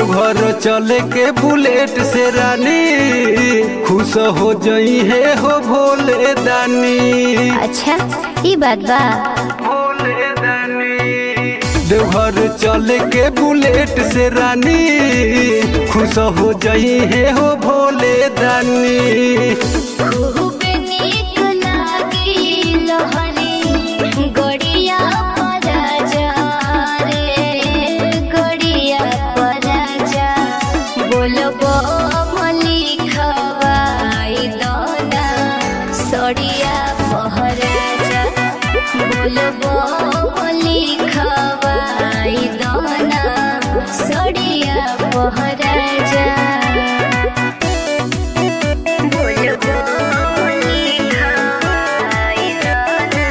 देवघर चले के बुलेट से रानी, खुश हो जई है हो भोले दानी। अच्छा ये बात बा। भोले दानी देवघर चले के बुलेट से रानी, खुश हो जई है हो भोले दानी। सड़िया पहराजा बोलबो लिखवाई दोना सड़िया पहराजा बोलबो लिखवाई दोना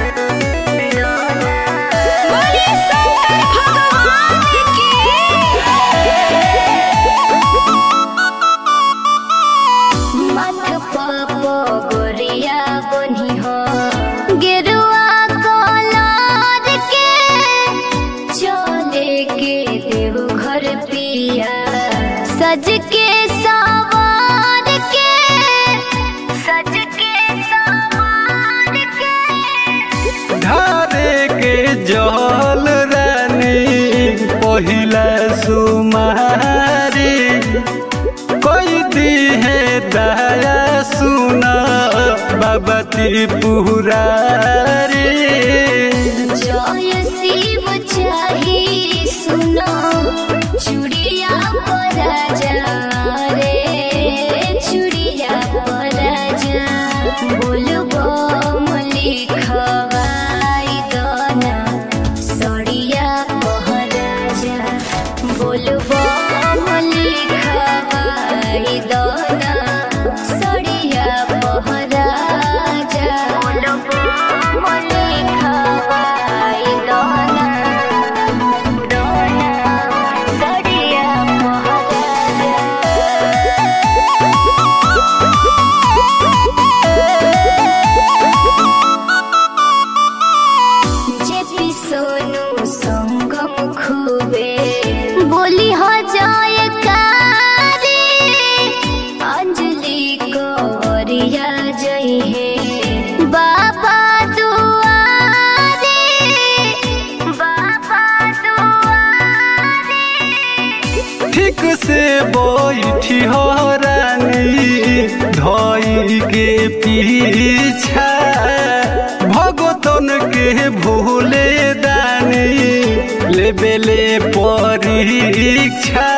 बोले शंकर भगवान की। मत पापो गोरिया बनी हो गेरुआ कलर के, चले के देवघर पिया सज के सवार के, सज के सवार के। धारे के जल रानी पहिला सुमारी, कोई दी है दया सुना बाबा त्रिपुरारी। जय शिव चाही सुनो चूड़िया पराजा रे, चूड़िया पराजा बोलबो लिखवाई दोना सड़िया पहराजा बोलबो लिखवाई दोना सड़िया पहराजा बोलबो लिखवाई दोना सड़िया पहराजा। जेपी सोनू संगम खूबे बोली हो जाए कारी, अंजलि कोरिया जई है बाबा दुआरे, बाबा दुआरे। ठीक से बैठी हो रानी धोई के पीछा, भगतन के भोले दानी लेबेले परीक्षा।